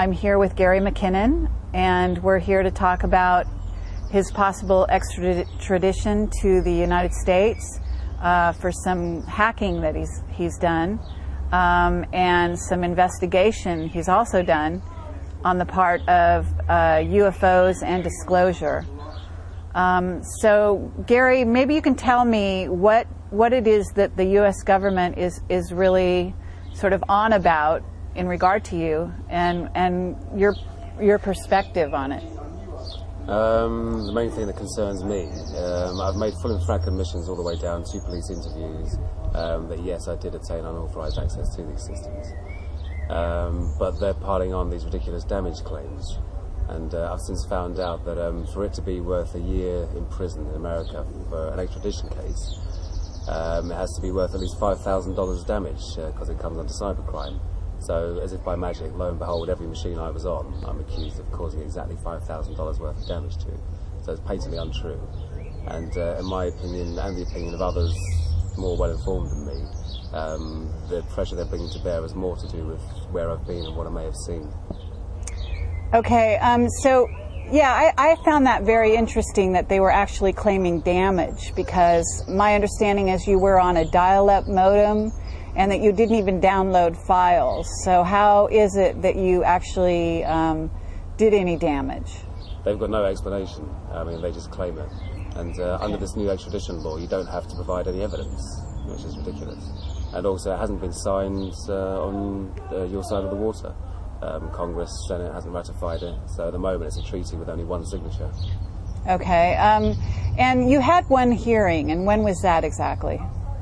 I'm here with Gary McKinnon, and we're here to talk about his possible extradition to the United States for some hacking that he's done, and some investigation he's also done on the part of UFOs and disclosure. So, Gary, maybe you can tell me what it is that the U.S. government is really sort of on about in regard to you, and your perspective on it. The main thing that concerns me, I've made full and frank admissions all the way down to police interviews that yes, I did obtain unauthorized access to these systems, but they're piling on these ridiculous damage claims. And I've since found out that for it to be worth a year in prison in America for an extradition case, it has to be worth at least $5,000 damage because it comes under cybercrime. So, as if by magic, lo and behold, every machine I was on, I'm accused of causing exactly $5,000 worth of damage to. So it's patently untrue. And in my opinion, and the opinion of others more well-informed than me, the pressure they're bringing to bear has more to do with where I've been and what I may have seen. Okay, so yeah, I found that very interesting that they were actually claiming damage, because my understanding is you were on a dial-up modem and that you didn't even download files. So how is it that you actually did any damage? They've got no explanation. I mean, they just claim it. And under this new extradition law, you don't have to provide any evidence, which is ridiculous. And also, it hasn't been signed on your side of the water. Congress, Senate hasn't ratified it, so at the moment it's a treaty with only one signature. Okay, and you had one hearing, and when was that exactly?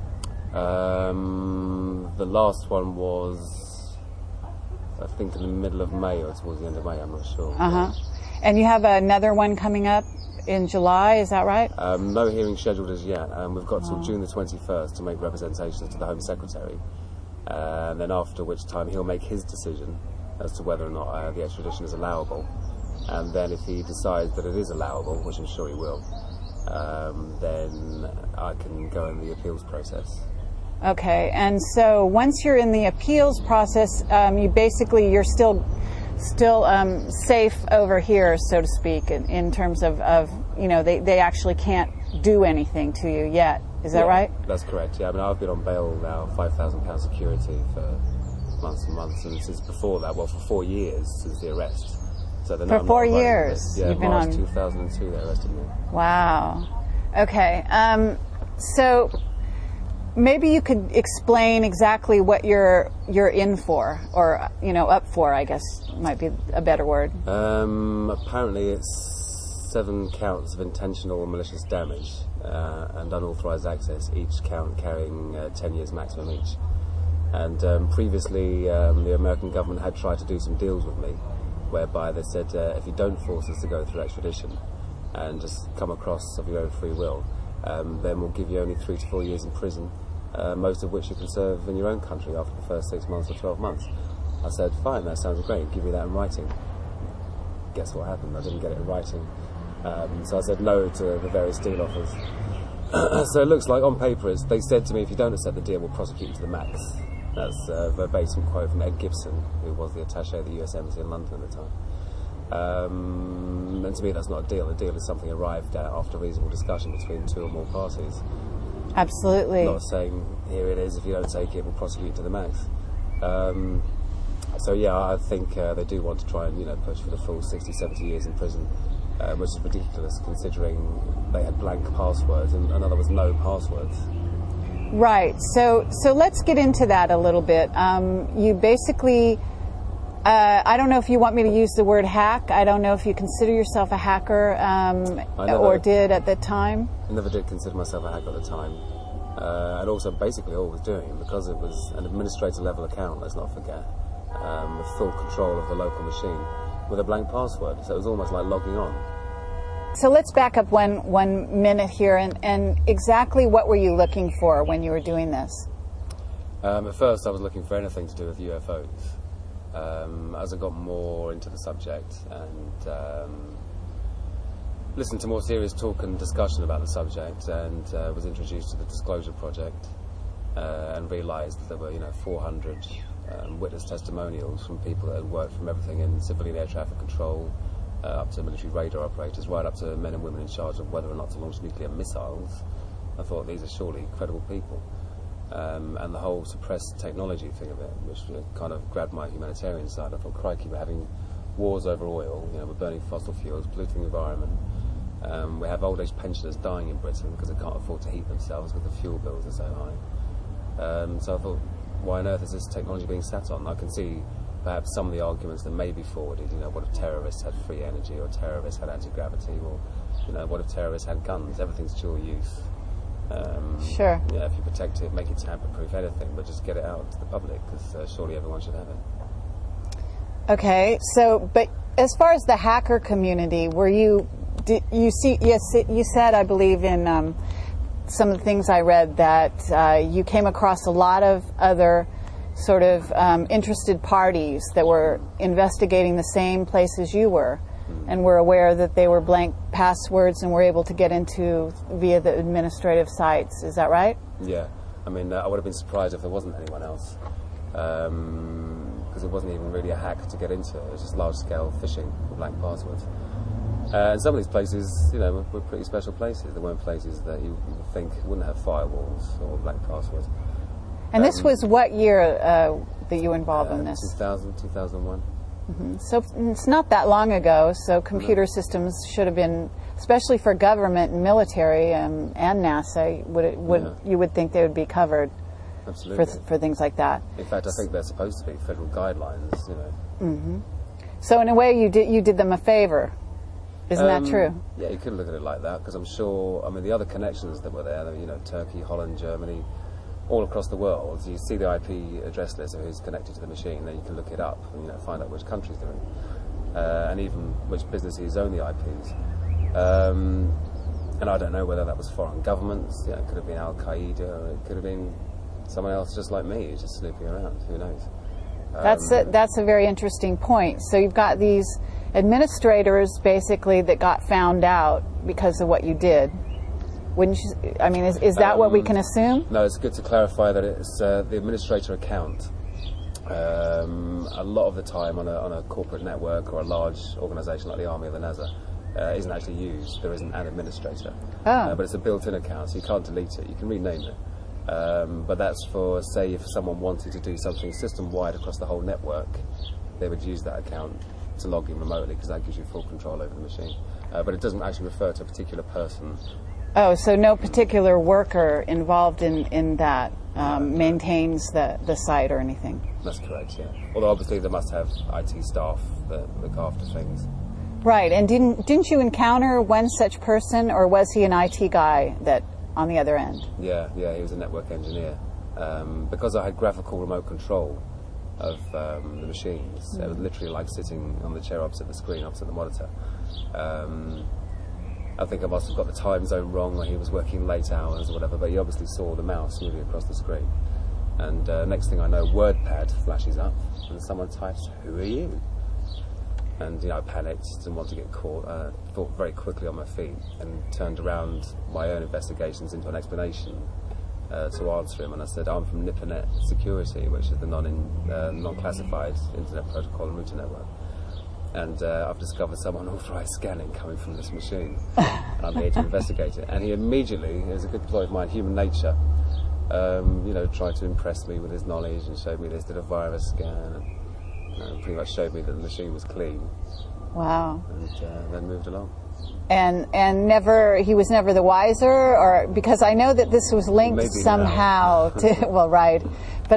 The last one was, I think, in the middle of May or towards the end of May, I'm not sure. And you have another one coming up in July, is that right? No hearing scheduled as yet. We've got till June the 21st to make representations to the Home Secretary, and then after which time he'll make his decision as to whether or not the extradition is allowable. And then if he decides that it is allowable, which I'm sure he will, then I can go in the appeals process. Okay, and so once you're in the appeals process, you're still safe over here, so to speak, in terms of they actually can't do anything to you yet. Is that right? That's correct, yeah. I mean, I've been on bail now, £5,000 security for months and months, and since before that, well, for 4 years since the arrest. So for 4 years? Yeah, you've been March on... 2002 they arrested me. Wow. Okay, so maybe you could explain exactly what you're in for, or up for, I guess might be a better word. Apparently it's 7 counts of intentional malicious damage and unauthorized access, each count carrying 10 years maximum each. And previously the American government had tried to do some deals with me, whereby they said if you don't force us to go through extradition and just come across of your own free will, then we'll give you only 3 to 4 years in prison, most of which you can serve in your own country after the first 6 months or 12 months. I said, fine, that sounds great, give me that in writing. Guess what happened? I didn't get it in writing. So I said no to the various deal offers. So it looks like on paper they said to me, if you don't accept the deal, we'll prosecute you to the max. That's a verbatim quote from Ed Gibson, who was the attaché of the US Embassy in London at the time. And to me, that's not a deal. A deal is something arrived at after reasonable discussion between 2 or more parties. Absolutely. Not saying, here it is, if you don't take it, we'll prosecute you to the max. So yeah, I think they do want to try and push for the full 60, 70 years in prison, which is ridiculous considering they had blank passwords and there was no passwords. Right. So let's get into that a little bit. You basically, I don't know if you want me to use the word hack. I don't know if you consider yourself a hacker or did at the time. I never did consider myself a hacker at the time. And also basically all I was doing, because it was an administrator level account, let's not forget, with full control of the local machine, with a blank password. So it was almost like logging on. So let's back up one minute here, and exactly what were you looking for when you were doing this? At first I was looking for anything to do with UFOs. As I got more into the subject and listened to more serious talk and discussion about the subject, and was introduced to the Disclosure Project, and realised that there were 400 witness testimonials from people that had worked from everything in civilian air traffic control, up to military radar operators, right up to men and women in charge of whether or not to launch nuclear missiles. I thought these are surely credible people. And the whole suppressed technology thing of it, which kind of grabbed my humanitarian side. I thought, crikey, we're having wars over oil, we're burning fossil fuels, polluting the environment. We have old age pensioners dying in Britain because they can't afford to heat themselves because the fuel bills are so high. So I thought, why on earth is this technology being sat on? I can see perhaps some of the arguments that may be forwarded. What if terrorists had free energy, or terrorists had anti-gravity, or what if terrorists had guns? Everything's dual use. Sure. Yeah, if you protect it, make it tamper-proof, anything, but just get it out to the public, because surely everyone should have it. Okay, but as far as the hacker community, you said, I believe, in some of the things I read, that you came across a lot of other sort of interested parties that were investigating the same places you were, and were aware that they were blank passwords and were able to get into via the administrative sites. Is that right? Yeah. I mean, I would have been surprised if there wasn't anyone else, because it wasn't even really a hack to get into. It was just large-scale phishing for blank passwords. And some of these places, were pretty special places. They weren't places that you would think wouldn't have firewalls or blank passwords. And this was what year that you were involved in this? 2000, 2001. Mm-hmm. So it's not that long ago, so computer systems should have been, especially for government and military and NASA, you would think they would be covered. Absolutely. For things like that. In fact, I think they're supposed to be federal guidelines, Mm-hmm. So in a way, you did them a favor. Isn't that true? Yeah, you could look at it like that, because I'm sure, the other connections that were there, Turkey, Holland, Germany, all across the world, you see the IP address list of who's connected to the machine, then you can look it up and find out which countries they're in, and even which businesses own the IPs. And I don't know whether that was foreign governments, it could have been Al-Qaeda, or it could have been someone else just like me, who's just snooping around, who knows. That's a very interesting point. So you've got these administrators, basically, that got found out because of what you did. Wouldn't you? Is that what we can assume? No, it's good to clarify that it's the administrator account. A lot of the time on a corporate network or a large organisation like the Army or the NASA isn't actually used. There isn't an administrator. But it's a built-in account, so you can't delete it. You can rename it. But that's for, say, if someone wanted to do something system-wide across the whole network, they would use that account to log in remotely, because that gives you full control over the machine. But it doesn't actually refer to a particular person. Oh, so no particular worker involved in that maintains the site or anything? That's correct, yeah. Although obviously they must have IT staff that look after things. Right, and didn't you encounter one such person, or was he an IT guy that on the other end? Yeah, he was a network engineer. Because I had graphical remote control of the machines, it was literally like sitting on the chair opposite the screen, opposite the monitor. I think I must have got the time zone wrong, or he was working late hours or whatever, but he obviously saw the mouse moving across the screen. And next thing I know, WordPad flashes up, and someone types, "Who are you?" And I panicked, didn't want to get caught, thought very quickly on my feet, and turned around my own investigations into an explanation to answer him. And I said, "I'm from NIPPERNet Security, which is the non-classified internet protocol and router network. And I've discovered some unauthorized scanning coming from this machine. And I'm here to investigate it." And he immediately, as a good employee of mine, human nature, tried to impress me with his knowledge and showed me this, did a virus scan, and pretty much showed me that the machine was clean. Wow. And then moved along. And he was never the wiser, or because I know that this was linked Maybe somehow to, well, right. But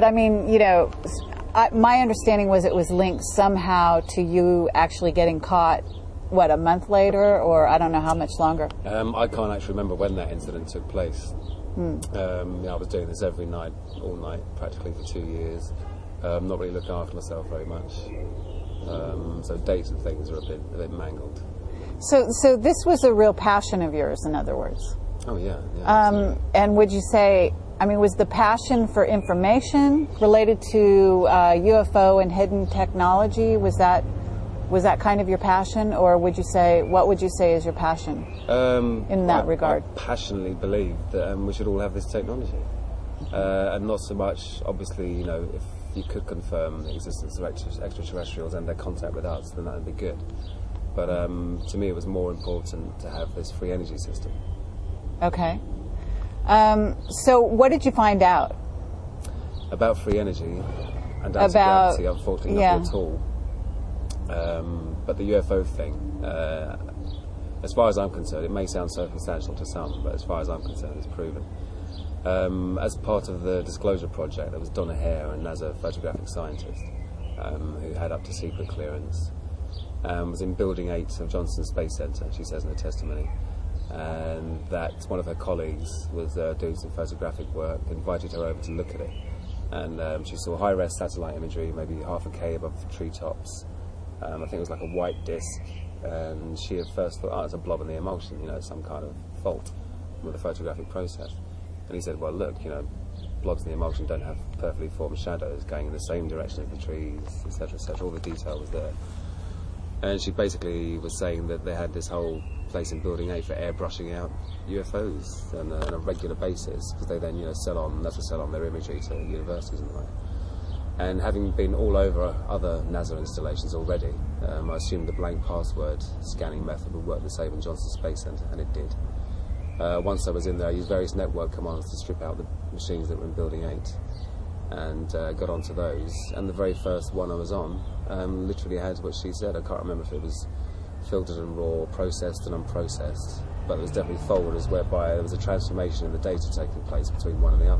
my understanding was it was linked somehow to you actually getting caught, a month later, or I don't know how much longer? I can't actually remember when that incident took place. I was doing this every night, all night, practically for 2 years. Not really looking after myself very much. So dates and things are a bit mangled. So this was a real passion of yours, in other words? Oh, yeah. And would you say, was the passion for information related to UFO and hidden technology? Was that kind of your passion, or what would you say is your passion in that regard? I passionately believe that we should all have this technology, and not so much, obviously, if you could confirm the existence of extraterrestrials and their contact with us, then that would be good. But to me, it was more important to have this free energy system. Okay. So what did you find out? About free energy and anti-gravity, unfortunately, nothing at all. But the UFO thing, as far as I'm concerned, it may sound circumstantial to some, but as far as I'm concerned, it's proven. As part of the Disclosure Project, there was Donna Hare, a NASA photographic scientist, who had up to secret clearance, was in Building 8 of Johnson Space Center, she says in her testimony, and that one of her colleagues was doing some photographic work, invited her over to look at it, and she saw high-res satellite imagery, maybe half a K above the treetops. I think it was like a white disc, and she at first thought, oh, it's a blob in the emulsion, you know, some kind of fault with the photographic process. And he said, well, look, you know, blobs in the emulsion don't have perfectly formed shadows going in the same direction as the trees, etc., etc. All the detail was there. And she basically was saying that they had this whole place in Building 8 for airbrushing out UFOs on a regular basis, because they then, you know, sell on their imagery to universities and the like. And having been all over other NASA installations already, I assumed the blank password scanning method would work the same in Johnson Space Center, and it did. Once I was in there, I used various network commands to strip out the machines that were in Building 8, and got onto those. And the very first one I was on literally had what she said. I can't remember if it was filtered and raw, processed and unprocessed, but there was definitely folders whereby there was a transformation in the data taking place between one and the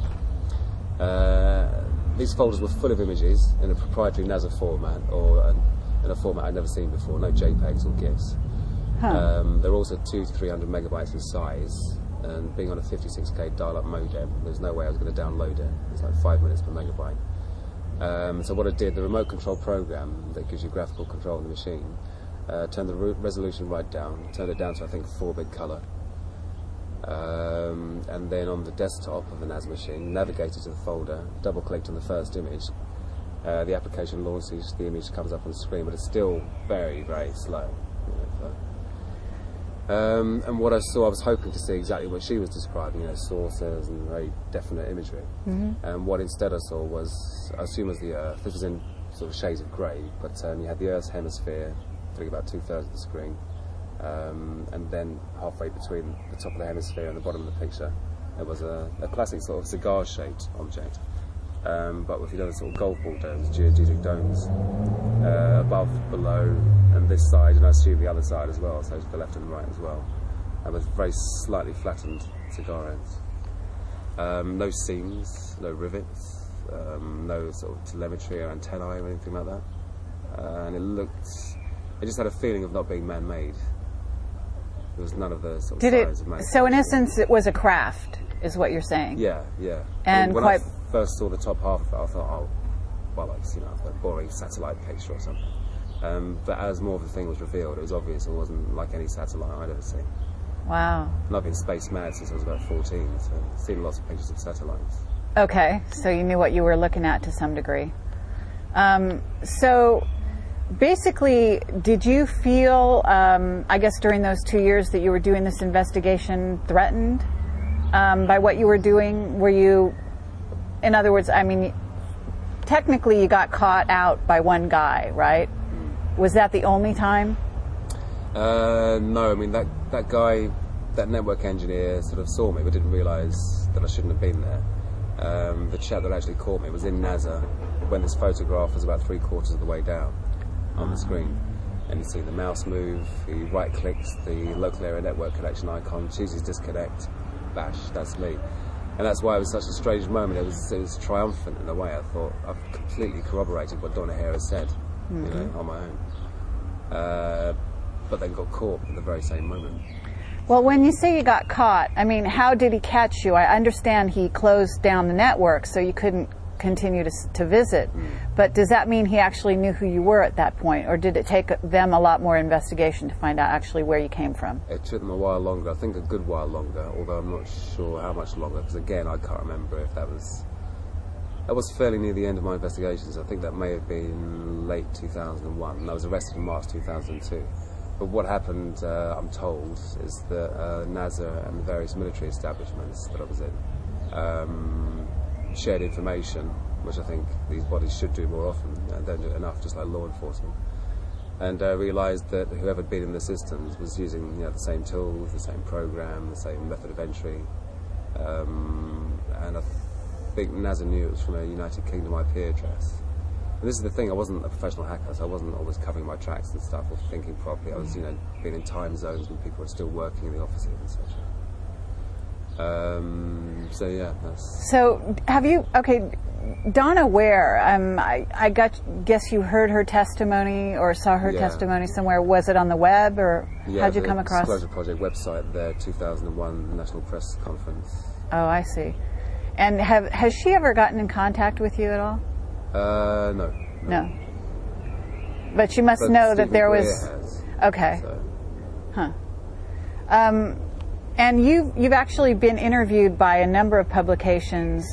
other. These folders were full of images in a proprietary NASA format, or in a format I'd never seen before, no JPEGs or GIFs. Huh. They're also 200 to 300 megabytes in size, and being on a 56k dial-up modem, there's no way I was going to download it. It's like 5 minutes per megabyte. So what I did, the remote control program that gives you graphical control of the machine, turned the resolution right down, turned it down to I think 4-bit color, and then on the desktop of the NAS machine, navigated to the folder, double-clicked on the first image. The application launches, the image comes up on the screen, but it's still very, very slow. And what I saw, I was hoping to see exactly what she was describing, you know, saucers and very definite imagery. And what instead I saw was, I assume was the Earth. This was in sort of shades of grey, but you had the Earth's hemisphere, I think about 2/3 of the screen, and then halfway between the top of the hemisphere and the bottom of the picture, there was a classic sort of cigar-shaped object, but with, you know, sort of golf ball domes, geodetic domes, above, below, and this side, and I assume the other side as well, so to the left and the right as well, and with very slightly flattened cigar ends. No seams, no rivets, no sort of telemetry or antennae or anything like that, and it just had a feeling of not being man-made. There was none of the sort of signs of man-made. So in essence, it was a craft, is what you're saying? Yeah, yeah. And when I first saw the top half of it, I thought, oh, well, it's, you know, a boring satellite picture or something. But as more of the thing was revealed, it was obvious it wasn't like any satellite I'd ever seen. Wow. And I've been space mad since I was about 14, so I've seen lots of pictures of satellites. Okay, so you knew what you were looking at to some degree. So basically, did you feel, I guess during those 2 years that you were doing this investigation, threatened by what you were doing? Were you, in other words, I mean, technically you got caught out by one guy, right? Was that the only time? No, I mean, that guy, that network engineer sort of saw me but didn't realise that I shouldn't have been there. The chap that actually caught me was in NASA when this photograph was about 3/4 of the way down on the screen. And you see the mouse move, he right-clicks the local area network connection icon, chooses disconnect, bash, that's me. And that's why it was such a strange moment. It was triumphant in a way. I thought, I've completely corroborated what Donna Hare has said, you know, on my own. But then got caught at the very same moment. Well, when you say you got caught, I mean, how did he catch you? I understand he closed down the network so you couldn't continue to visit. But does that mean he actually knew who you were at that point? Or did it take them a lot more investigation to find out actually where you came from? It took them a while longer. I think a good while longer, although I'm not sure how much longer, because again, I can't remember if that was fairly near the end of my investigations. I think that may have been late 2001, and I was arrested in March 2002. But what happened, I'm told, is that NASA and the various military establishments that I was in shared information which I think these bodies should do more often, and don't do it enough, just like law enforcement. And realised that whoever had been in the systems was using the same tools, the same program, the same method of entry. And I think NASA knew it was from a United Kingdom IP address. And this is the thing, I wasn't a professional hacker, so I wasn't always covering my tracks and stuff or thinking properly. I was, being in time zones when people were still working in the offices, etc. So yeah, that's... So have you, Donna Ware, I guess you heard her testimony or saw her testimony somewhere. Was it on the web, or how'd you come across? Disclosure Project website, their 2001 National Press Conference. Oh, I see. And has she ever gotten in contact with you at all? No. But she must know that there was... Has, okay. So. Huh. And you've actually been interviewed by a number of publications,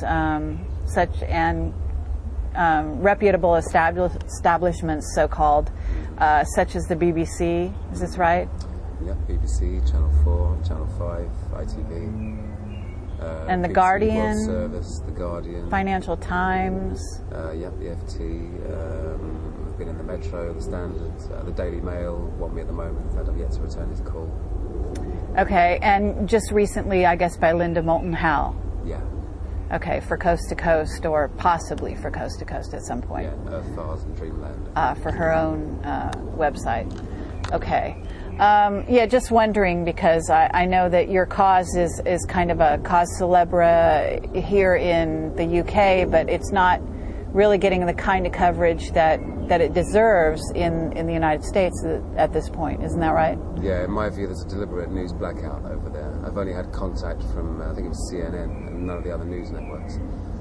reputable establishments, so-called, such as the BBC. Is this right? Yep, BBC, Channel 4, Channel 5, ITV. And the BBC Guardian. World Service, the Guardian. Financial Times. Yep, the FT. I've been in the Metro, the Standard, the Daily Mail. Want me at the moment. I've yet to return his call. Okay, and just recently, I guess, by Linda Moulton Howe. Yeah. Okay, for Coast to Coast, or possibly for Coast to Coast at some point. Yeah, Earthbars and Dreamland. For her own website. Okay. Just wondering, because I know that your cause is kind of a cause célèbre here in the UK, but it's not really getting the kind of coverage that it deserves in the United States at this point. Isn't that right? Yeah, in my view, there's a deliberate news blackout over there. I've only had contact from, I think it was CNN and none of the other news networks.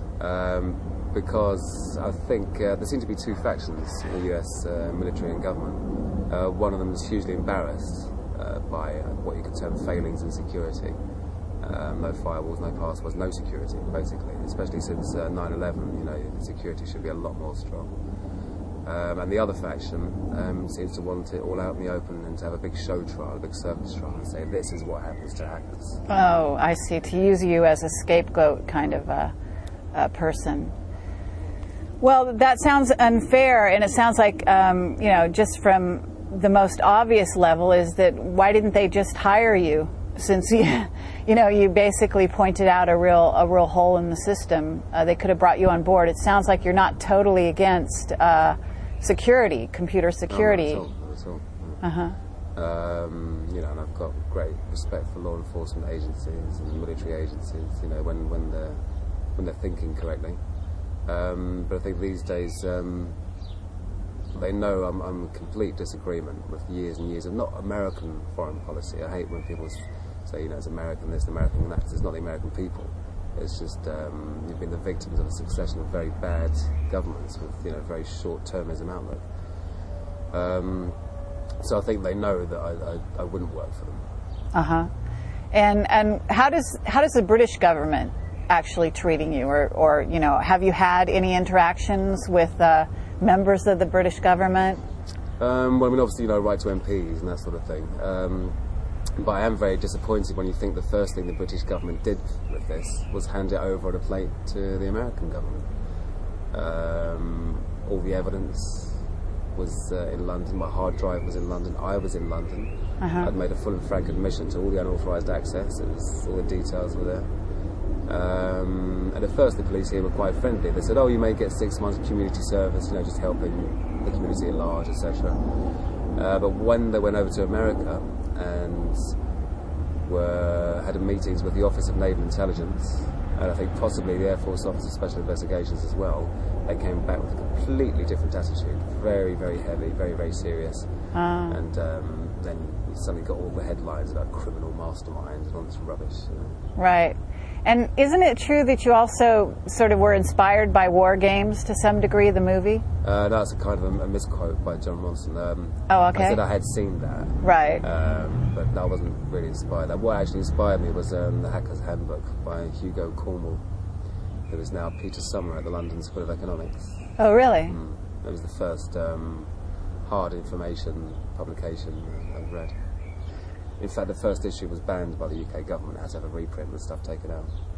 Because I think there seem to be two factions in the US military and government. One of them is hugely embarrassed by what you could term failings in security. No firewalls, no passwords, no security, basically. Especially since 9/11, security should be a lot more strong. And the other faction seems to want it all out in the open and to have a big show trial, a big circus trial, and say this is what happens to hackers. Oh, I see. To use you as a scapegoat kind of a person. Well, that sounds unfair, and it sounds like, just from the most obvious level is that why didn't they just hire you? Since you basically pointed out a real hole in the system, they could have brought you on board. It sounds like you're not totally against security, computer security. No, not at all. And I've got great respect for law enforcement agencies and military agencies. When they're thinking correctly. But I think these days they know I'm in complete disagreement with years and years of not American foreign policy. I hate when people say, it's American this, American that, because it's not the American people. It's just you've been the victims of a succession of very bad governments with very short-termism outlook. So I think they know that I wouldn't work for them. And how does the British government actually treating you, or have you had any interactions with members of the British government? Well, obviously, write to MPs and that sort of thing. But I am very disappointed when you think the first thing the British government did with this was hand it over on a plate to the American government. All the evidence was in London. My hard drive was in London. I was in London. I'd made a full and frank admission to all the unauthorised access. All the details were there. And at first the police here were quite friendly. They said, you may get 6 months of community service, just helping the community at large, etc. But when they went over to America and had meetings with the Office of Naval Intelligence, and I think possibly the Air Force Office of Special Investigations as well, they came back with a completely different attitude. Very, very heavy, very, very serious. And then you suddenly got all the headlines about criminal masterminds and all this rubbish. Right. And isn't it true that you also sort of were inspired by War Games to some degree, the movie? That's a kind of a misquote by John Ronson. Okay. I said I had seen that. Right. But I wasn't really inspired. What actually inspired me was The Hacker's Handbook by Hugo Cornwell, who is now Peter Summer at the London School of Economics. Oh, really? It was the first hard information publication I've read. In fact, the first issue was banned by the UK government. It had to have a reprint with stuff taken out.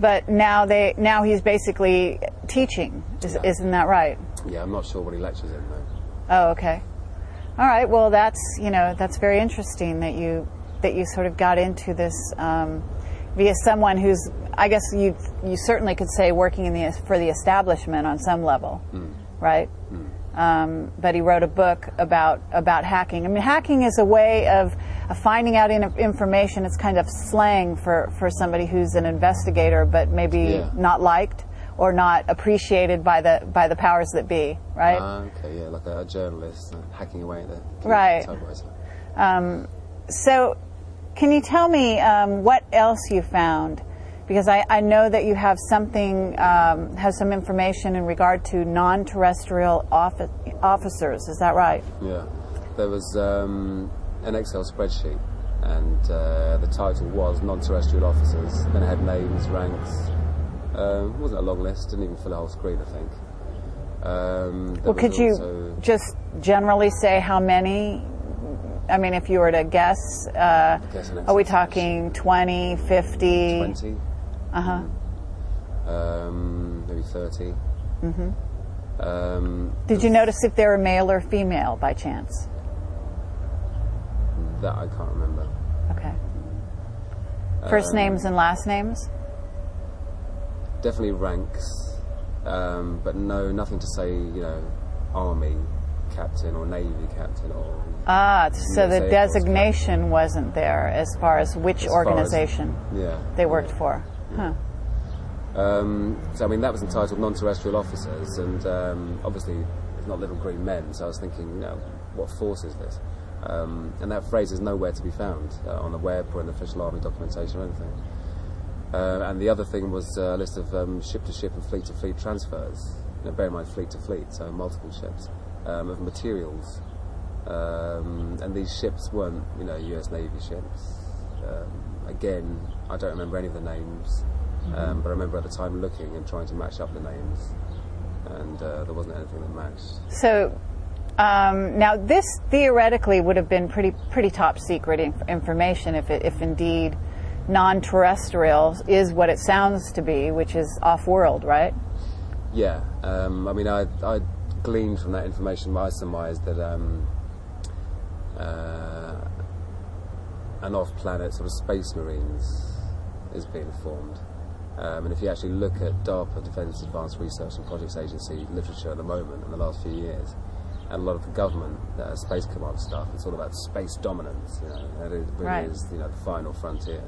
But now he's basically teaching. Isn't that right? Yeah, I'm not sure what he lectures in though. Oh, okay. All right. Well, that's very interesting that you sort of got into this via someone who's, I guess you certainly could say, working for the establishment on some level, right? But he wrote a book about hacking. I mean, hacking is a way of finding out information. It's kind of slang for somebody who's an investigator, but maybe not liked or not appreciated by the powers that be, right? Okay, yeah, like a journalist hacking away at the right. typewriter. So, can you tell me what else you found? Because I know that you have has some information in regard to non-terrestrial officers. Is that right? Yeah. There was an Excel spreadsheet, and the title was non-terrestrial officers. Then it had names, ranks. It wasn't a long list. Didn't even fill a whole screen, I think. Well, could you just generally say how many? I mean, if you were to guess, are we talking 20, 50? 20. Maybe 30. Did you notice if they were male or female by chance? That I can't remember. Okay. First names and last names? Definitely ranks, but nothing to say, Army captain or Navy captain or... so the designation wasn't there as far as which organization they worked for. Huh. So, I mean, that was entitled Non-Terrestrial Officers, and obviously it's not Little Green Men, so I was thinking, what force is this? And that phrase is nowhere to be found on the web or in official Army documentation or anything. And the other thing was a list of ship-to-ship and fleet-to-fleet transfers. Bear in mind, fleet-to-fleet, so multiple ships, of materials. And these ships weren't, US Navy ships. Again, I don't remember any of the names, but I remember at the time looking and trying to match up the names, and there wasn't anything that matched. So, now this theoretically would have been pretty top secret information if indeed non-terrestrial is what it sounds to be, which is off-world, right? Yeah. I mean, I gleaned from that information, I surmised that an off-planet sort of space marines is being formed. And if you actually look at DARPA, Defence Advanced Research and Projects Agency literature at the moment in the last few years, and a lot of the government space command stuff, it's all about space dominance, and it really is, the final frontier.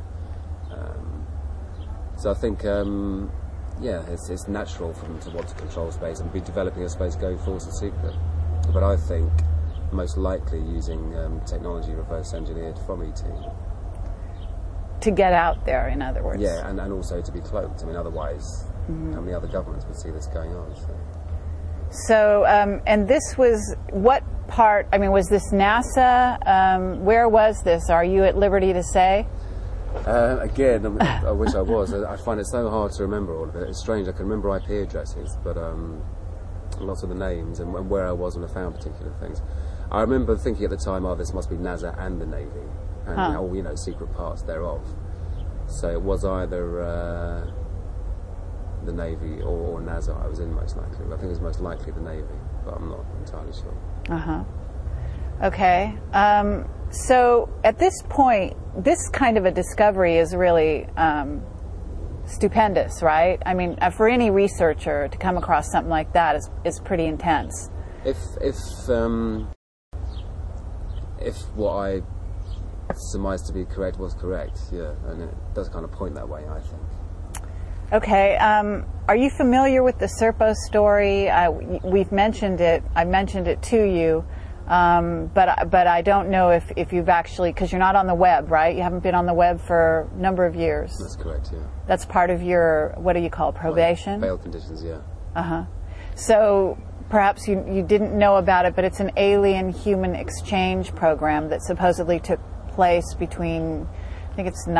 So I think, it's natural for them to want to control space and be developing a space going forward in secret. But I think most likely using technology reverse engineered from ET. To get out there, in other words. Yeah, and also to be cloaked. I mean, otherwise, how many other governments would see this going on? So, and this was, what part, I mean, was this NASA? Where was this? Are you at liberty to say? Again, I wish I was. I find it so hard to remember all of it. It's strange. I can remember IP addresses, but lots of the names and where I was when I found particular things. I remember thinking at the time, this must be NASA and the Navy, and all, secret parts thereof. So it was either the Navy or NASA I was in, most likely. I think it was most likely the Navy, but I'm not entirely sure. Okay. So at this point, this kind of a discovery is really stupendous, right? I mean, for any researcher to come across something like that is pretty intense. If what I surmised to be correct was correct, and it does kind of point that way, I think. Okay. Are you familiar with the Serpo story? We've mentioned it. I mentioned it to you. But I don't know if you've actually, because you're not on the web, right? You haven't been on the web for a number of years. That's correct, yeah. That's part of your, what do you call it, probation? Bail conditions, yeah. So perhaps you didn't know about it, but it's an alien-human exchange program that supposedly took place between, I think it's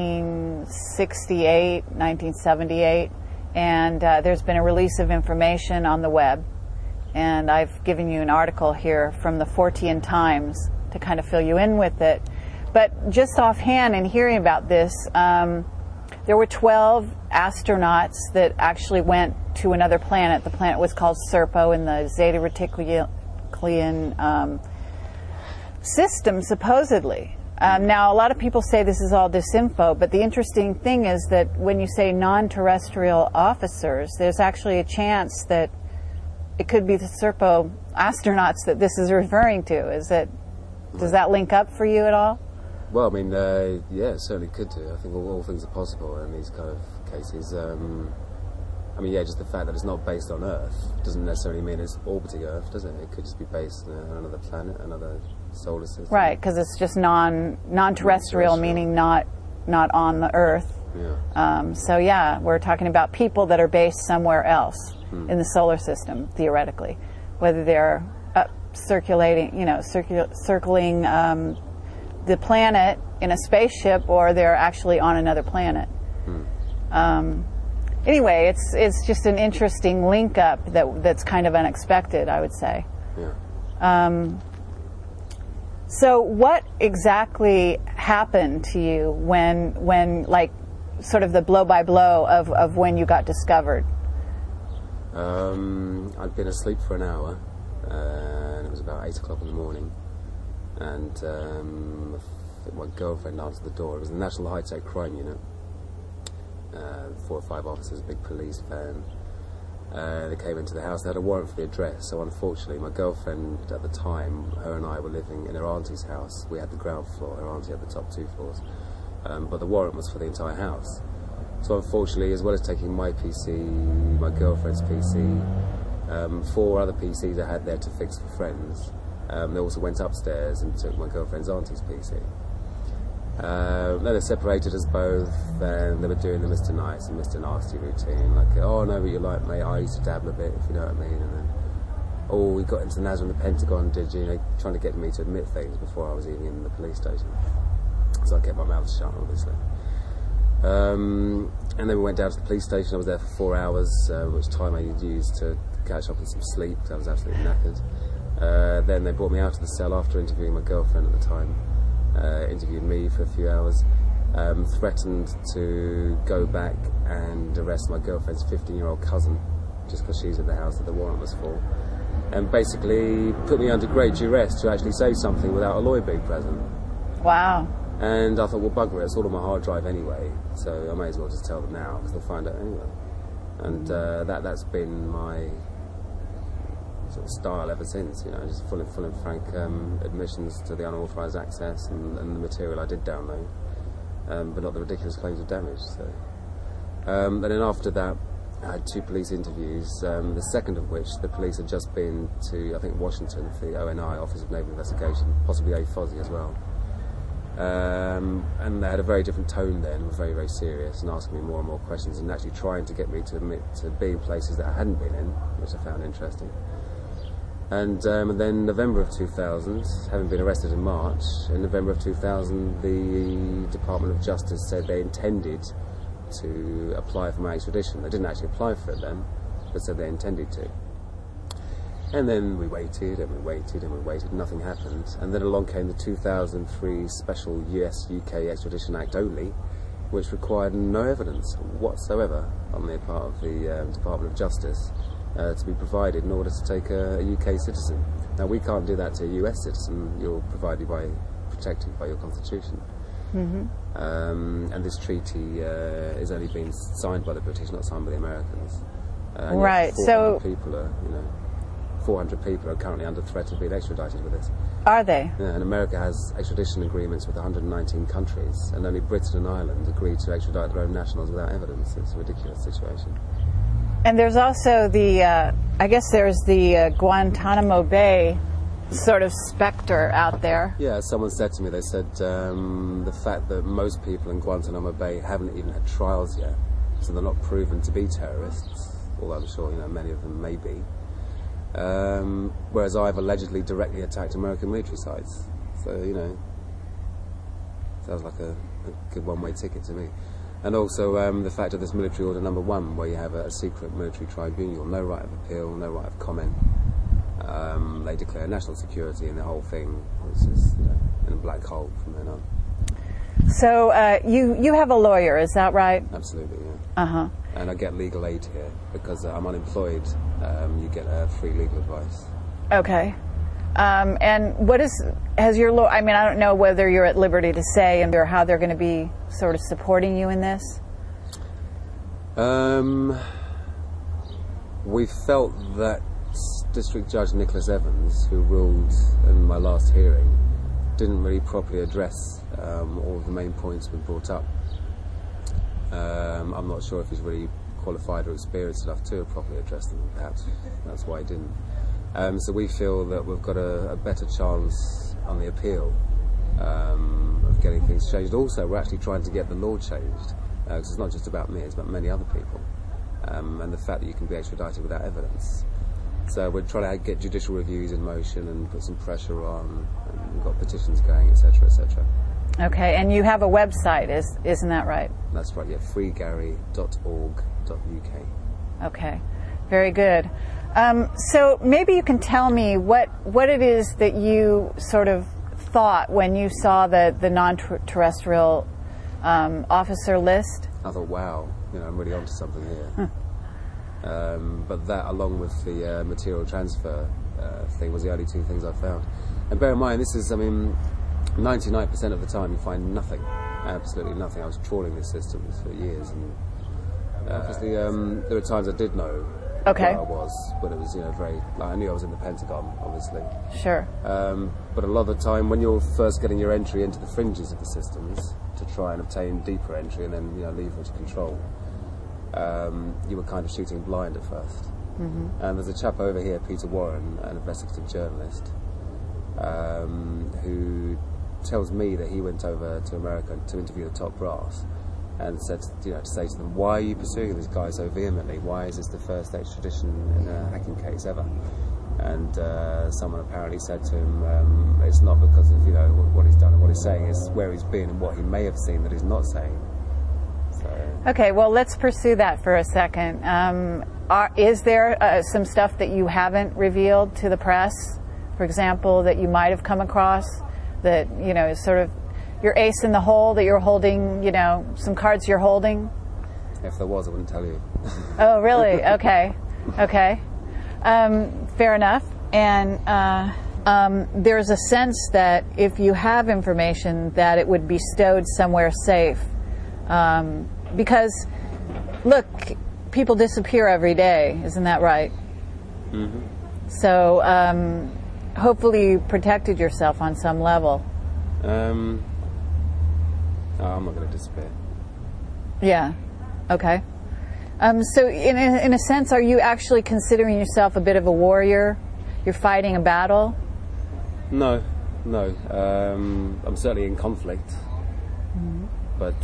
1968, 1978, and there's been a release of information on the web. And I've given you an article here from the Fortean Times to kind of fill you in with it. But just offhand, in hearing about this, there were 12 astronauts that actually went to another planet. The planet was called Serpo in the Zeta Reticuli system, supposedly. Now, a lot of people say this is all disinfo, but the interesting thing is that when you say non-terrestrial officers, there's actually a chance that it could be the Serpo astronauts that this is referring to. Does that link up for you at all? Well, I mean, yeah, it certainly could do. I think all things are possible in these kind of cases. I mean, yeah, just the fact that it's not based on Earth doesn't necessarily mean it's orbiting Earth, does it? It could just be based on another planet, another solar system. Right, because it's just non-terrestrial, meaning not on the Earth. Yeah. So yeah, we're talking about people that are based somewhere else in the solar system, theoretically, whether they're circling the planet in a spaceship or they're actually on another planet. Anyway, it's just an interesting link up that's kind of unexpected, I would say. Yeah. So what exactly happened to you when like sort of the blow by blow of when you got discovered? I'd been asleep for an hour, and it was about 8 o'clock in the morning, and I think my girlfriend answered the door. It was the National High Tech Crime Unit. 4 or 5 officers, a big police van. They came into the house. They had a warrant for the address, so unfortunately my girlfriend at the time, her and I were living in her auntie's house. We had the ground floor, her auntie had the top 2 floors, but the warrant was for the entire house. So unfortunately, as well as taking my PC, my girlfriend's PC, 4 other PCs I had there to fix for friends, they also went upstairs and took my girlfriend's auntie's PC. Then they separated us both, and they were doing the Mr. Nice and Mr. Nasty routine, like, oh, no, but you're like, mate, I used to dabble a bit, if you know what I mean, and then, oh, we got into NASA and the Pentagon, did you? Know, trying to get me to admit things before I was even in the police station. So I kept my mouth shut, obviously. And then we went down to the police station. I was there for 4 hours, which time I used to catch up on some sleep, because I was absolutely knackered. Then they brought me out to the cell after interviewing my girlfriend at the time. Interviewed me for a few hours, threatened to go back and arrest my girlfriend's 15-year-old cousin just because she's in the house that the warrant was for, and basically put me under great duress to actually say something without a lawyer being present. Wow. And I thought, well, bugger it, it's all on my hard drive anyway, so I may as well just tell them now because they'll find out anyway. And that's been my sort of style ever since, you know, just full and frank admissions to the unauthorised access and the material I did download, but not the ridiculous claims of damage. So, and then after that, I had 2 police interviews. The second of which the police had just been to, I think, Washington for the ONI, Office of Naval Investigation, possibly AFOSI as well. And they had a very different tone then, were very, very serious and asking me more and more questions and actually trying to get me to admit to being places that I hadn't been in, which I found interesting. And then November of 2000, having been arrested in March, in November of 2000 the Department of Justice said they intended to apply for my extradition. They didn't actually apply for it then, but said they intended to. And then we waited and we waited and we waited, nothing happened. And then along came the 2003 Special US-UK Extradition Act only, which required no evidence whatsoever on the part of the Department of Justice to be provided in order to take a UK citizen. Now, we can't do that to a US citizen. You're protected by your constitution. And this treaty is only being signed by the British, not signed by the Americans. Right. So 400 people are currently under threat of being extradited with this. Are they? Yeah, and America has extradition agreements with 119 countries, and only Britain and Ireland agreed to extradite their own nationals without evidence. It's a ridiculous situation. And there's also the, I guess there's the Guantanamo Bay sort of specter out there. Yeah, someone said to me, they said the fact that most people in Guantanamo Bay haven't even had trials yet, so they're not proven to be terrorists, although I'm sure, you know, many of them may be. Whereas I've allegedly directly attacked American military sites. So, you know, sounds like a good one-way ticket to me. And also the fact of this military order number 1, where you have a secret military tribunal, no right of appeal, no right of comment. They declare national security and the whole thing, which is, you know, in a black hole from then on. So you have a lawyer, is that right? Absolutely, yeah. And I get legal aid here because I'm unemployed. You get free legal advice. Okay. And has your lawyer, I mean, I don't know whether you're at liberty to say or how they're going to be sort of supporting you in this? We felt that District Judge Nicholas Evans, who ruled in my last hearing, didn't really properly address all of the main points we brought up. I'm not sure if he's really qualified or experienced enough to properly address them, perhaps that's why he didn't. So we feel that we've got a better chance on the appeal of getting things changed. Also, we're actually trying to get the law changed, because it's not just about me, it's about many other people, and the fact that you can be extradited without evidence. So we're trying to get judicial reviews in motion and put some pressure on, and we've got petitions going, etc., etc. Okay, and you have a website, isn't that right? That's right, yeah, freegary.org.uk. Okay, very good. So maybe you can tell me what it is that you sort of thought when you saw the non-terrestrial officer list. I thought, wow, I'm really onto something here. But that, along with the material transfer thing, was the only two things I found. And bear in mind, this is, 99% of the time you find nothing, absolutely nothing. I was trawling these systems for years, and obviously there were times I did know where I was, but it was, I knew I was in the Pentagon, obviously. Sure. But a lot of the time, when you're first getting your entry into the fringes of the systems to try and obtain deeper entry and then leave them to control, you were kind of shooting blind at first. Mm-hmm. And there's a chap over here, Peter Warren, an investigative journalist, who tells me that he went over to America to interview the top brass, and said, to say to them, why are you pursuing this guy so vehemently? Why is this the first extradition in a hacking case ever? And someone apparently said to him, it's not because of what he's done and what he's saying, it's where he's been and what he may have seen that he's not saying. So. Okay, well, let's pursue that for a second. Is there some stuff that you haven't revealed to the press, for example, that you might have come across that is sort of your ace in the hole, that you're holding, some cards you're holding? If there was, I wouldn't tell you. Oh, really? Okay. Fair enough. And there's a sense that if you have information, that it would be stowed somewhere safe. Because, look, people disappear every day, isn't that right? Mm-hmm. So, hopefully you protected yourself on some level. I'm not going to disappear. Yeah. Okay. So in a sense, are you actually considering yourself a bit of a warrior? You're fighting a battle? No. I'm certainly in conflict. Mm-hmm. But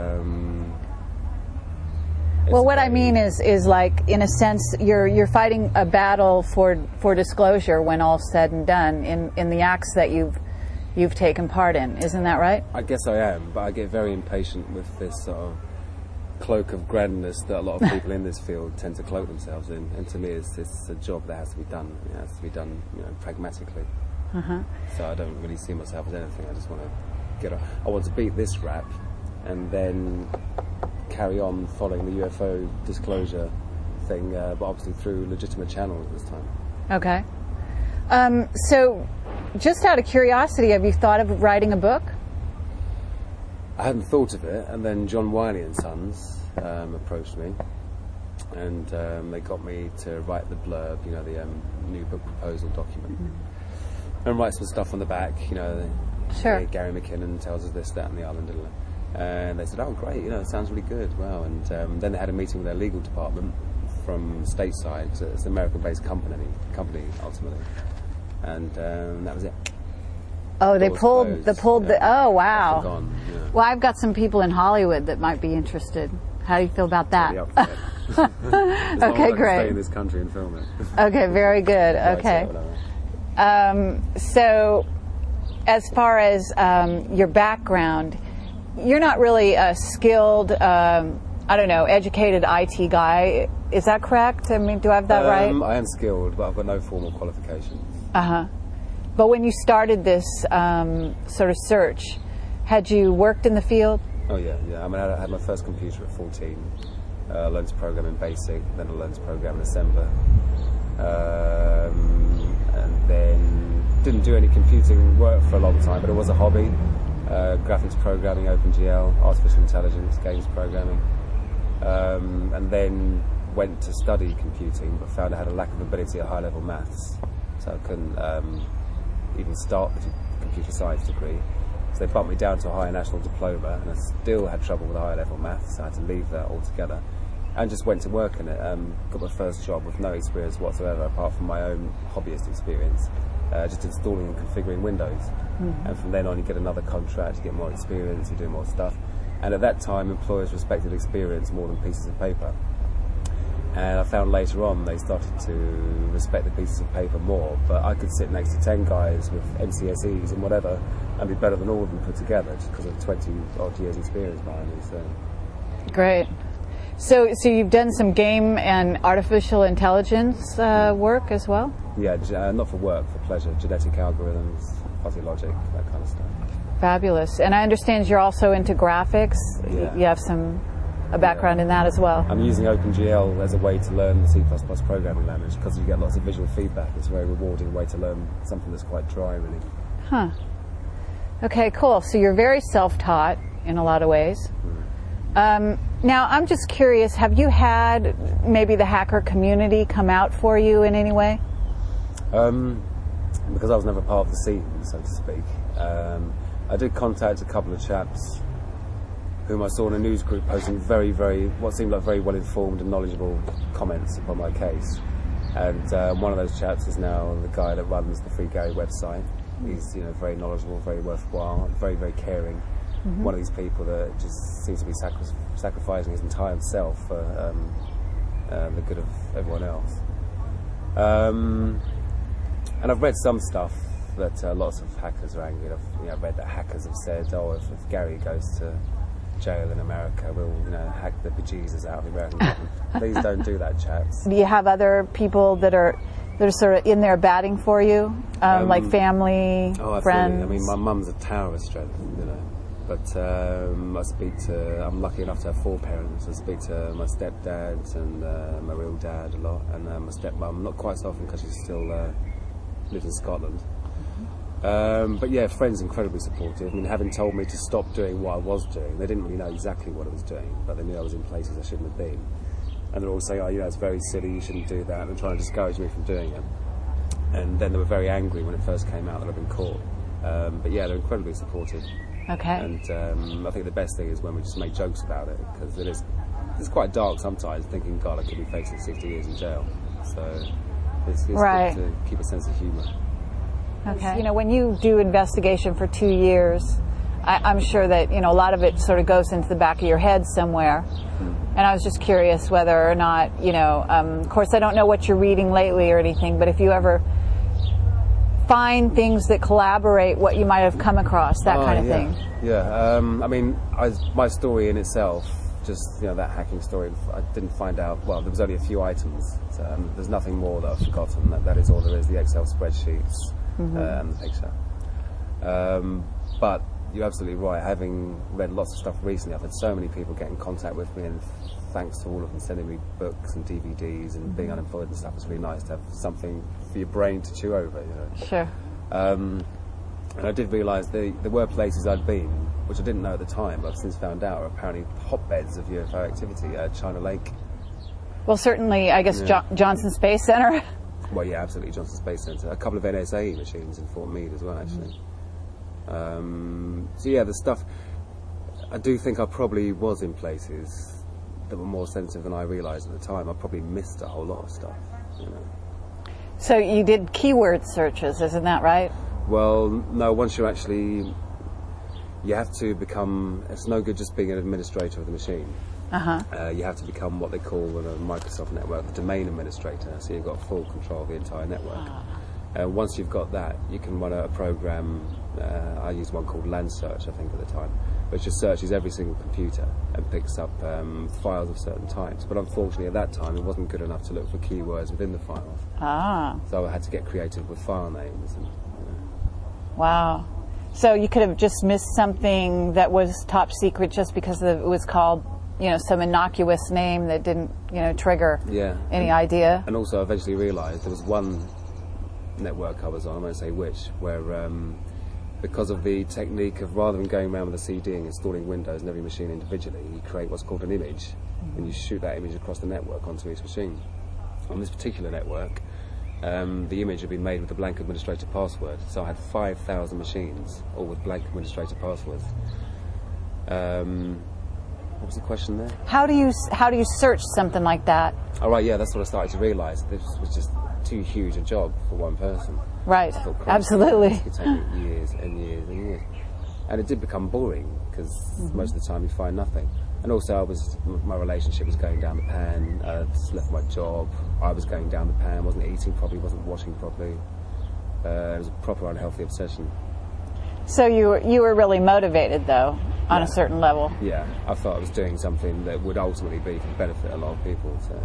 well, what I mean is like, in a sense, you're fighting a battle for disclosure when all's said and done in the acts that you've taken part in. Isn't that right? I guess I am, but I get very impatient with this sort of cloak of grandness that a lot of people in this field tend to cloak themselves in. And to me, it's a job that has to be done. It has to be done, pragmatically. Uh-huh. So I don't really see myself as anything. I just want to I want to beat this rap, and then carry on following the UFO disclosure thing, but obviously through legitimate channels this time. Okay. So, just out of curiosity, have you thought of writing a book? I hadn't thought of it, and then John Wiley and Sons approached me, and they got me to write the blurb, the new book proposal document, and write some stuff on the back, Sure. Gary McKinnon tells us this, that, and the other, and they said, oh, great, it sounds really good, wow, and then they had a meeting with their legal department from stateside, because it's an American-based company ultimately, and that was it. Oh, they pulled the. Oh, wow. Gone, yeah. Well, I've got some people in Hollywood that might be interested. How do you feel about that? Okay, great. Stay in this country and film it. Okay, very good. Okay. So, as far as your background, you're not really a skilled, educated IT guy. Is that correct? I mean, do I have that right? I am skilled, but I've got no formal qualifications. Uh-huh. But when you started this sort of search, Had you worked in the field? Oh yeah. I mean, I had my first computer at 14. Learned to program in BASIC, then I learned to program in Assembler, and then didn't do any computing work for a long time, but it was a hobby. Graphics programming, OpenGL, artificial intelligence, games programming, and then went to study computing, but found I had a lack of ability at high-level maths, so I couldn't even start the computer science degree. So they bumped me down to a higher national diploma, and I still had trouble with higher-level maths, so I had to leave that altogether, and just went to work in it. Got my first job with no experience whatsoever, apart from my own hobbyist experience, just installing and configuring Windows. And from then on, you get another contract, you get more experience, you do more stuff. And at that time, employers respected experience more than pieces of paper. And I found later on they started to respect the pieces of paper more, but I could sit next to 10 guys with MCSEs and whatever and be better than all of them put together just because of 20 odd years experience behind me. So. Great. So you've done some game and artificial intelligence work as well? Yeah, not for work, for pleasure. Genetic algorithms, fuzzy logic, that kind of stuff. Fabulous. And I understand you're also into graphics. Yeah. You have a background in that as well. I'm using OpenGL as a way to learn the C++ programming language because you get lots of visual feedback. It's a very rewarding way to learn something that's quite dry, really. Huh. Okay, cool. So you're very self-taught in a lot of ways. Now, I'm just curious, have you had maybe the hacker community come out for you in any way? Because I was never part of the scene, so to speak. I did contact a couple of chaps whom I saw in a news group posting what seemed like very well-informed and knowledgeable comments upon my case. And one of those chaps is now the guy that runs the Free Gary website. He's very knowledgeable, very worthwhile, very, very caring. One of these people that just seems to be sacrificing his entire self for the good of everyone else. And I've read some stuff that lots of hackers are angry. I've read that hackers have said, if Gary goes to jail in America, we'll hack the bejesus out of the American government. Please don't do that, chaps. Do you have other people that are sort of in there batting for you, like family, friends? I mean, my mum's a tower of strength, But I'm lucky enough to have 4 parents. I speak to my stepdad and my real dad a lot, and my stepmum, not quite so often because she still lives in Scotland. But yeah, friends incredibly supportive. I mean, having told me to stop doing what I was doing, they didn't really know exactly what I was doing, but they knew I was in places I shouldn't have been. And they're all saying, it's very silly, you shouldn't do that, and trying to discourage me from doing it. And then they were very angry when it first came out that I'd been caught. But yeah, they're incredibly supportive. Okay. And I think the best thing is when we just make jokes about it, because it's quite dark sometimes, thinking, God, I could be facing 60 years in jail. So it's right. good to keep a sense of humour. Okay. When you do investigation for 2 years, I'm sure that, a lot of it sort of goes into the back of your head somewhere. And I was just curious whether or not, of course I don't know what you're reading lately or anything, but if you ever find things that collaborate what you might have come across, that kind of thing. Yeah, I mean, my story in itself, just, that hacking story, I didn't find out, well, there was only a few items. So, there's nothing more that I've forgotten. That is all there is, the Excel spreadsheets and the picture. But you're absolutely right. Having read lots of stuff recently, I've had so many people get in contact with me, and thanks to all of them sending me books and DVDs and being unemployed and stuff. It's really nice to have something for your brain to chew over. Sure. And I did realise there were places I'd been, which I didn't know at the time, but I've since found out are apparently hotbeds of UFO activity. China Lake. Well, certainly, I guess Johnson Space Center. Well, yeah, absolutely, Johnson Space Center. A couple of NSA machines in Fort Meade as well, actually. So yeah, the stuff, I do think I probably was in places that were more sensitive than I realised at the time. I probably missed a whole lot of stuff, So you did keyword searches, isn't that right? Well, no, once you actually, you have to become, it's no good just being an administrator of the machine. You have to become what they call in a Microsoft network, the domain administrator, so you've got full control of the entire network. Once you've got that, you can run a program, I used one called LandSearch, I think at the time, which just searches every single computer and picks up files of certain types. But unfortunately at that time it wasn't good enough to look for keywords within the files. So I had to get creative with file names. Wow. So you could have just missed something that was top secret just because it was called, some innocuous name that didn't, trigger any idea. And also, I eventually realised there was one network I was on, I won't say which, where because of the technique of rather than going around with a CD and installing Windows in every machine individually, you create what's called an image, and you shoot that image across the network onto each machine. On this particular network, the image had been made with a blank administrator password, so I had 5,000 machines, all with blank administrator passwords. What was the question there? How do you search something like that? Oh right, yeah, that's what I started to realise. This was just too huge a job for one person. Right, I thought, absolutely. It could take me years and years and years. And it did become boring, because most of the time you find nothing. And also my relationship was going down the pan, I just left my job, I was going down the pan, wasn't eating properly, wasn't washing properly. It was a proper unhealthy obsession. So you were really motivated, though, on a certain level. Yeah, I thought I was doing something that would ultimately be for the benefit of a lot of people. So.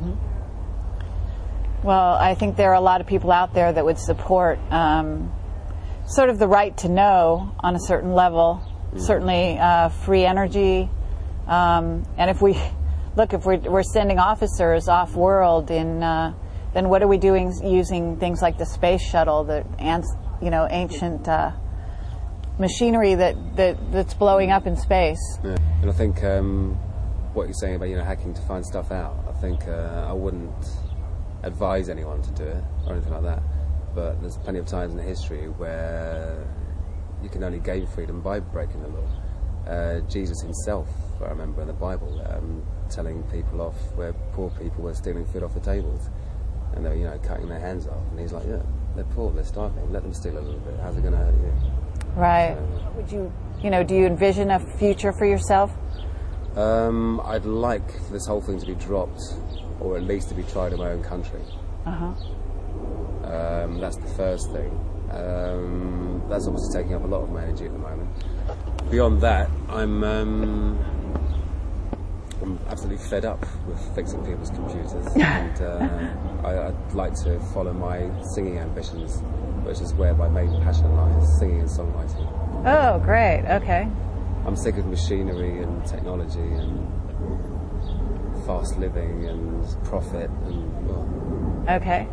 Well, I think there are a lot of people out there that would support sort of the right to know on a certain level, certainly free energy. And if we're sending officers off-world, then what are we doing using things like the space shuttle, the ancient machinery that's blowing up in space? Yeah. And I think what you're saying about hacking to find stuff out, I think I wouldn't advise anyone to do it or anything like that, but there's plenty of times in history where you can only gain freedom by breaking the law. Jesus himself, I remember in the Bible, telling people off where poor people were stealing food off the tables, and they were cutting their hands off, and he's like, yeah, they're poor, they're starving, let them steal a little bit, how's it going to hurt you? Right. Would you do you envision a future for yourself? I'd like for this whole thing to be dropped, or at least to be tried in my own country. That's the first thing. That's obviously taking up a lot of my energy at the moment. Beyond that, I'm absolutely fed up with fixing people's computers, and I'd like to follow my singing ambitions, which is where my main passion lies, singing and songwriting. Oh, great. Okay. I'm sick of machinery and technology and fast living and profit and Okay.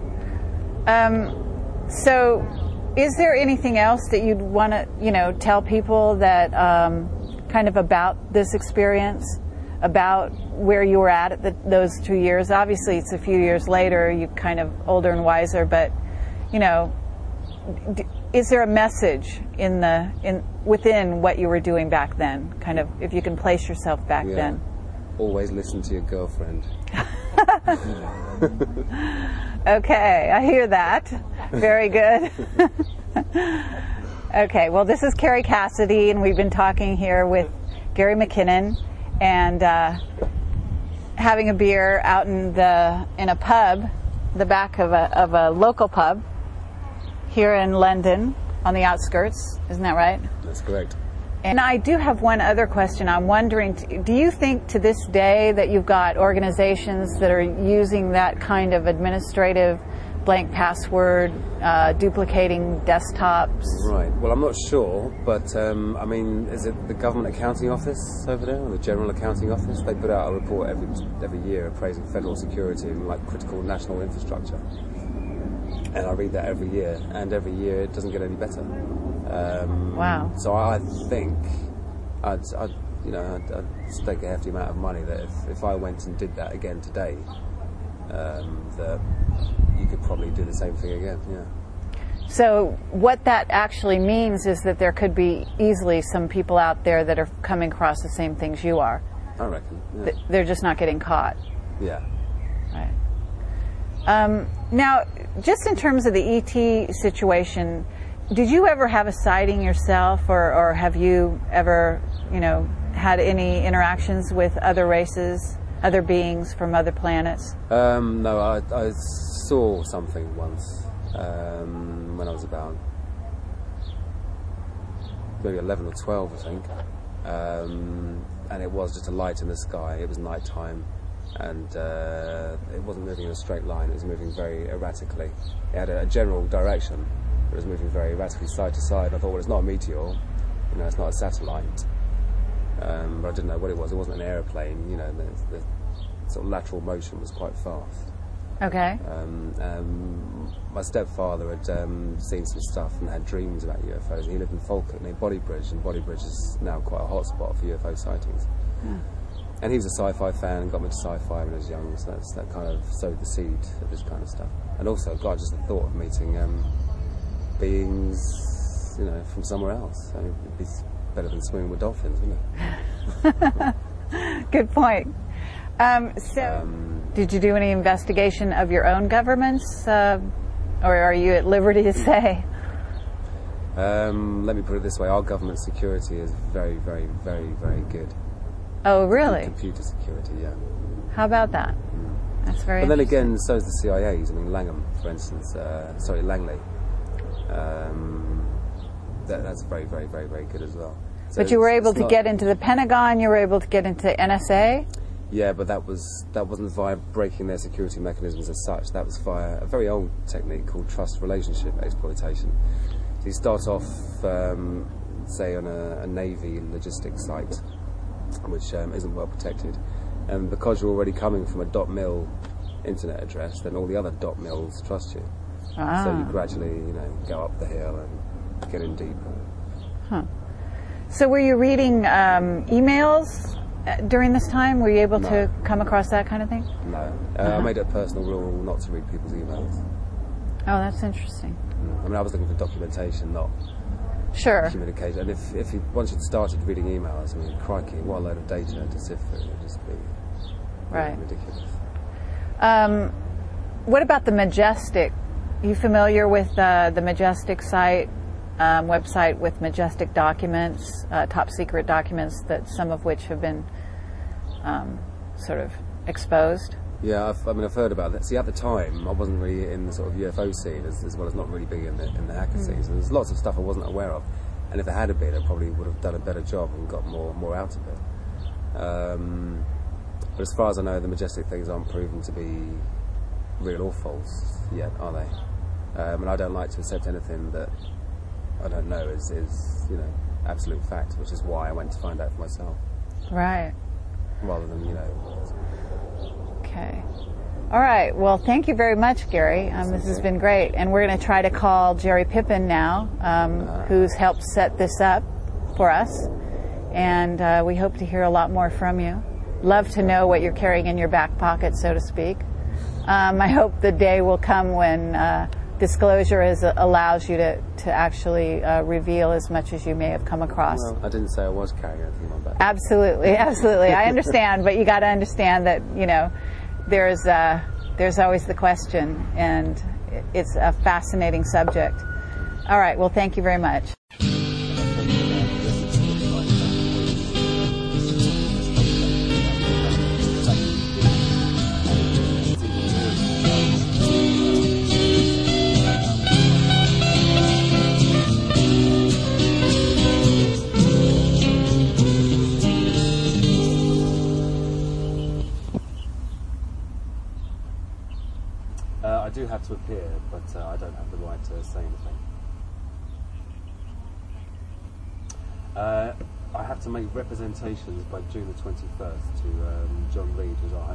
So is there anything else that you'd want to tell people that kind of about this experience, about where you were at those 2 years? Obviously it's a few years later, you're kind of older and wiser, but is there a message within what you were doing back then, kind of, if you can place yourself back then? Always listen to your girlfriend. Okay, I hear that. Very good. Okay, well, this is Kerry Cassidy, and we've been talking here with Gary McKinnon, and having a beer out in a pub, the back of a local pub here in London, on the outskirts. Isn't that right? That's correct. And I do have one other question. I'm wondering, do you think to this day that you've got organizations that are using that kind of administrative blank password, duplicating desktops? Right. Well, I'm not sure, but I mean, is it the Government Accounting Office over there, or the General Accounting Office? They put out a report every year appraising federal security and critical national infrastructure. And I read that every year, and every year it doesn't get any better. Wow. So I think I'd stake a hefty amount of money that if I went and did that again today, that you could probably do the same thing again. Yeah. So what that actually means is that there could be easily some people out there that are coming across the same things you are. I reckon. Yeah. They're just not getting caught. Yeah. Right. Now, just in terms of the ET situation, did you ever have a sighting yourself, or have you ever, had any interactions with other races, other beings from other planets? No, I saw something once when I was about maybe 11 or 12, I think, and it was just a light in the sky. It was night time. And it wasn't moving in a straight line, it was moving very erratically. It had a general direction, It was moving very erratically side to side. I thought, well, it's not a meteor, you know, it's not a satellite. But I didn't know what it was. It wasn't an aeroplane, you know, the sort of lateral motion was quite fast. Okay. My stepfather had seen some stuff and had dreams about UFOs. And he lived in Falkirk near Bodybridge, and Bodybridge is now quite a hotspot for UFO sightings. Yeah. And he was a sci-fi fan and got me into sci-fi when I was young, so that kind of sowed the seed of this kind of stuff. And also, God, just the thought of meeting beings, you know, from somewhere else. I mean, it'd be better than swimming with dolphins, wouldn't it? Good point. Did you do any investigation of your own governments, or are you at liberty to say? Let me put it this way: our government security is very, very, very, very good. Oh, really? Computer security, yeah. How about that? That's very. But then again, so is the CIA's. I mean, Langham, for instance. Langley. That's very, very, very, very good as well. So but you were able to get into the Pentagon. You were able to get into NSA. Yeah, but that wasn't via breaking their security mechanisms as such. That was via a very old technique called trust relationship exploitation. So you start off, say, on a Navy logistics site, which isn't well protected, and because you're already coming from a .mil internet address, then all the other .mils trust you. Ah. So you gradually, you know, go up the hill and get in deeper. Huh. So were you reading emails during this time? Were you able to come across that kind of thing? No. I made it a personal rule not to read people's emails. Oh, that's interesting. I mean, I was looking for documentation, not communication. And if once you'd started reading emails, I mean, crikey, what a load of data to sift through. It would just be ridiculous. What about the Majestic? Are you familiar with the Majestic site, website with Majestic documents, top secret documents, that some of which have been sort of exposed? Yeah, I've heard about that. See, at the time, I wasn't really in the sort of UFO scene, as well as not really being in the hacker scene. So there's lots of stuff I wasn't aware of, and if it had been, I probably would have done a better job and got more out of it. But as far as I know, the Majestic things aren't proven to be real or false yet, are they? And I don't like to accept anything that I don't know is you know, absolute fact, which is why I went to find out for myself. Right. Rather than, you know. Okay. All right. Well, thank you very much, Gary. This has been great. And we're going to try to call Jerry Pippin now, who's helped set this up for us. And we hope to hear a lot more from you. Love to know what you're carrying in your back pocket, so to speak. I hope the day will come when disclosure allows you to actually reveal as much as you may have come across. Well, I didn't say I was carrying anything on my back. Absolutely, absolutely. I understand, but you got to understand that, you know, there's always the question, and it's a fascinating subject. All right. Well, thank you very much. I do have to appear, but I don't have the right to say anything. I have to make representations by June the 21st to John Reed, who's our Home